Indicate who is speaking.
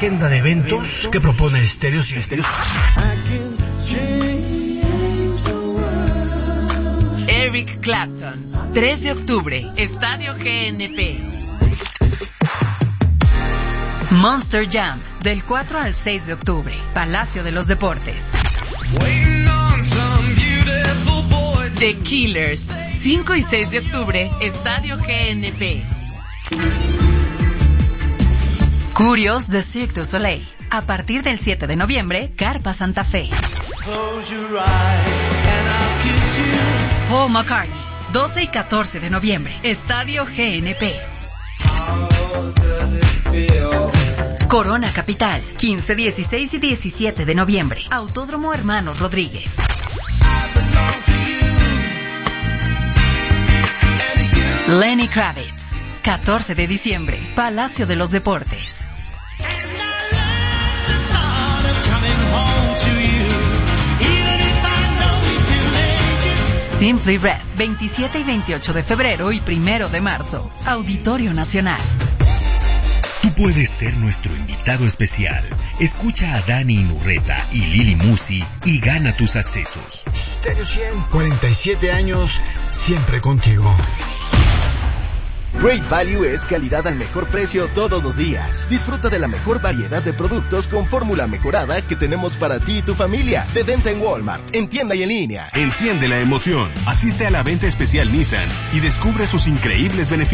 Speaker 1: agenda de eventos que propone Stereo 100.
Speaker 2: Eric Clapton, 3 de octubre, Estadio GNP. Monster Jam, del 4 al 6 de octubre, Palacio de los Deportes. The Killers, 5 y 6 de octubre, Estadio GNP. Curios de Cirque du Soleil, a partir del 7 de noviembre, Carpa Santa Fe. Paul McCartney, 12 y 14 de noviembre, Estadio GNP. Corona Capital, 15, 16 y 17 de noviembre, Autódromo Hermanos Rodríguez. Lenny Kravitz, 14 de diciembre, Palacio de los Deportes. Simply Red, 27 y 28 de febrero y 1 de marzo, Auditorio Nacional.
Speaker 3: Tú puedes ser nuestro invitado especial. Escucha a Dani Inurreta y Lili Musi y gana tus accesos.
Speaker 1: Stereo 100, 47 años, siempre contigo.
Speaker 4: Great Value es calidad al mejor precio todos los días. Disfruta de la mejor variedad de productos con fórmula mejorada que tenemos para ti y tu familia. De venta en Walmart, en tienda y en línea.
Speaker 5: Enciende la emoción. Asiste a la venta especial Nissan y descubre sus increíbles beneficios.